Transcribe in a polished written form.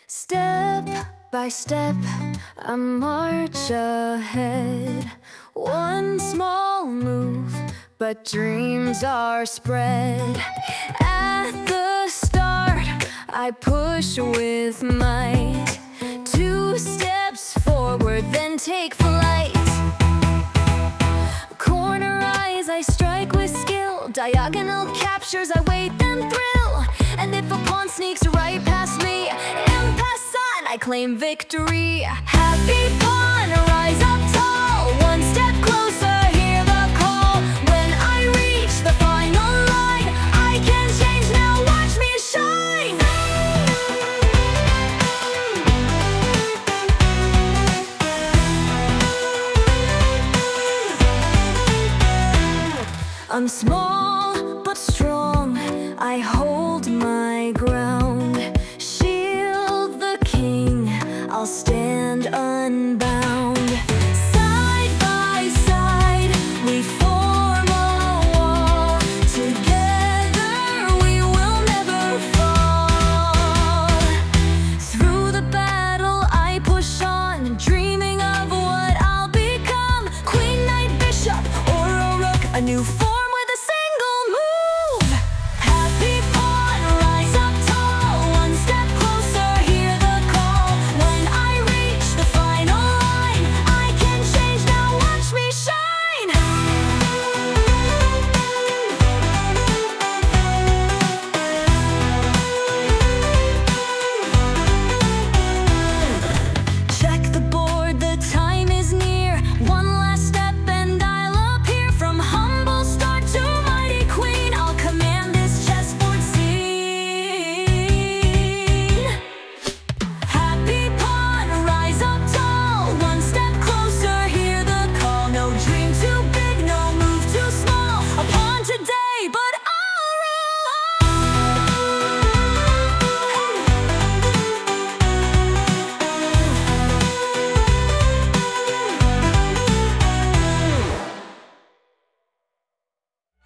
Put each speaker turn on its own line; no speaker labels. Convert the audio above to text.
Step by step, I march ahead. One small move, but dreams are spread. At the start, I push with might. 2 steps forward, then take flight. Corner eyes, I strike with skill. Diagonal captures, I wait then thrill. And if a pawn sneaks right past me, en passant, I claim victory. Happy pawn, rise up tall. 1 step closer, hear the call. When I reach the final line, I can change now, watch me shine. I'm small